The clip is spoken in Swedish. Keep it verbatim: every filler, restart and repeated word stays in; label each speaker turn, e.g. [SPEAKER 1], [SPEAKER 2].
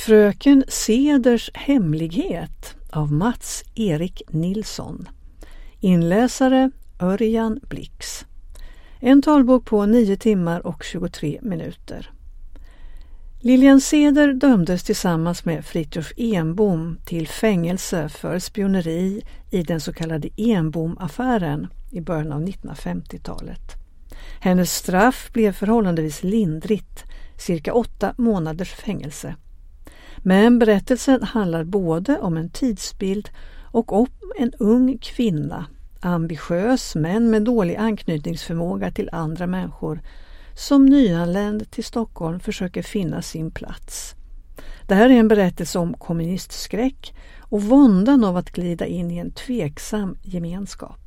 [SPEAKER 1] Fröken Ceders hemlighet av Mats Erik Nilsson. Inläsare Örjan Blix. En talbok på nio timmar och tjugotre minuter. Lilian Ceder dömdes tillsammans med Fritiof Enbom till fängelse för spioneri i den så kallade Enbom-affären i början av nittonhundrafemtiotalet. Hennes straff blev förhållandevis lindrigt, cirka åtta månaders fängelse. Men berättelsen handlar både om en tidsbild och om en ung kvinna, ambitiös men med dålig anknytningsförmåga till andra människor, som nyanländ till Stockholm försöker finna sin plats. Det här är en berättelse om kommunistskräck och våndan av att glida in i en tveksam gemenskap.